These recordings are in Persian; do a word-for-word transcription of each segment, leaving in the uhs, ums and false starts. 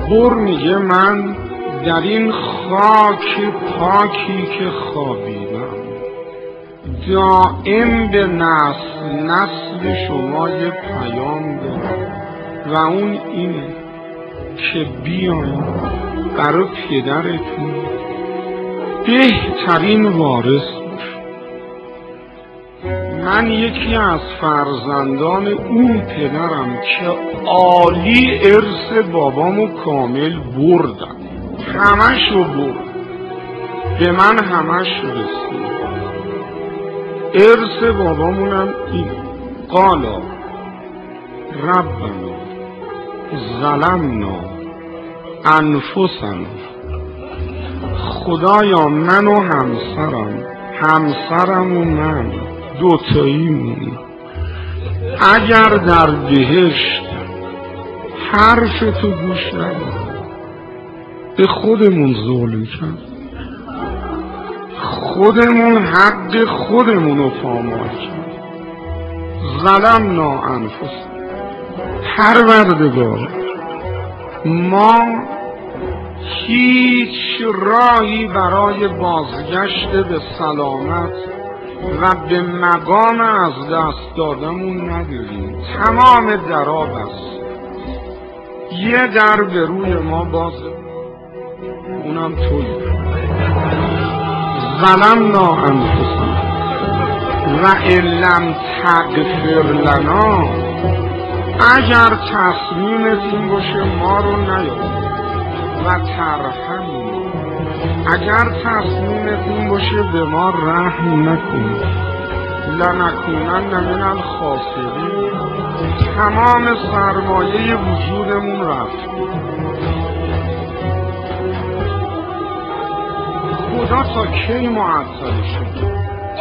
بر میگه من در این خاک پاکی که خوابیدم دائم به نسل نسل شما یه پیام دارم و اون اینه که بیاین برای پدرتون بهترین وارث باشه. من یکی از فرزندان اون پدرم که عالی ارث بابامو کامل بردم، همشو برد، به من همش رسید. ارث بابامونم این قالا ربنا ظلمنا انفسنا، خدایا من و همسرم همسرم و من دوتاییمون اگر در بهشت حرف تو گوش ندیم به خودمون ظلم کرد، خودمون حق خودمون رو پامال کرد. ظلمنا انفسنا، پروردگار ما هیچ راهی برای بازگشت به سلامت و به مقام از دست دادمون نداریم. تمام درا بست، یه در به روی ما بازه، اونم توی. ظلمنا انفسنا و ان لم تغفر لنا، اگر تصمیمت این باشه ما رو نیاری و ترحمنا، اگر تصمیمت این باشه به ما رحم نکنی، لنکونن من الخاسرین، تمام سرمایه وجودمون رفت. خدا تا کی معطل شد؟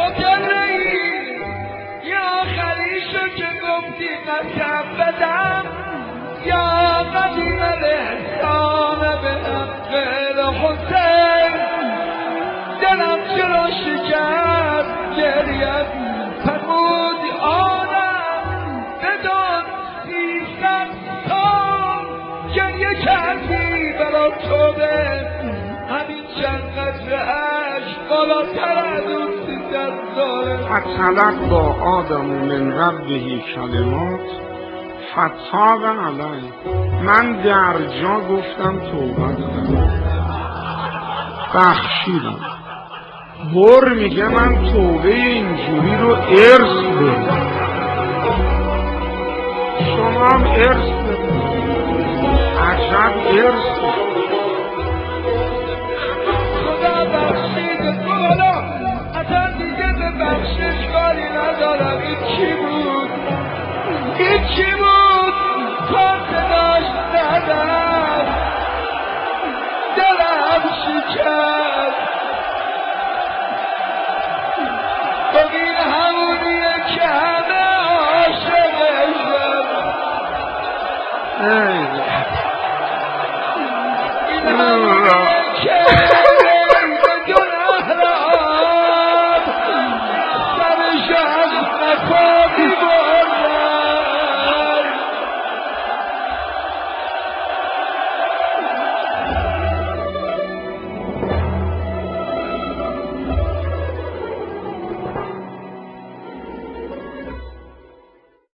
یا آخریشو که گفتی قسم بدم، یا قدیم الاحسان به حق حسین، دلم چرا شکست گریم فرمود آنم بدان سیصد سال گریه کردی برا توبه، همین چند قطره عشق بالاتر از اون سیصد ساله. فتلقی آدم من ربه کلمات فتاب علی، من در جا گفتم توبه کنم بخشیدم. بر میگه من توبه اینجوری رو ارث بردم، شما هم ارث بردم. عجب ارث خدا بخشید بالا، اصلا دیگه به بخشش کاری ندارم. این کی بود؟ این کی بود؟ پاک داشت ندم دلم شکر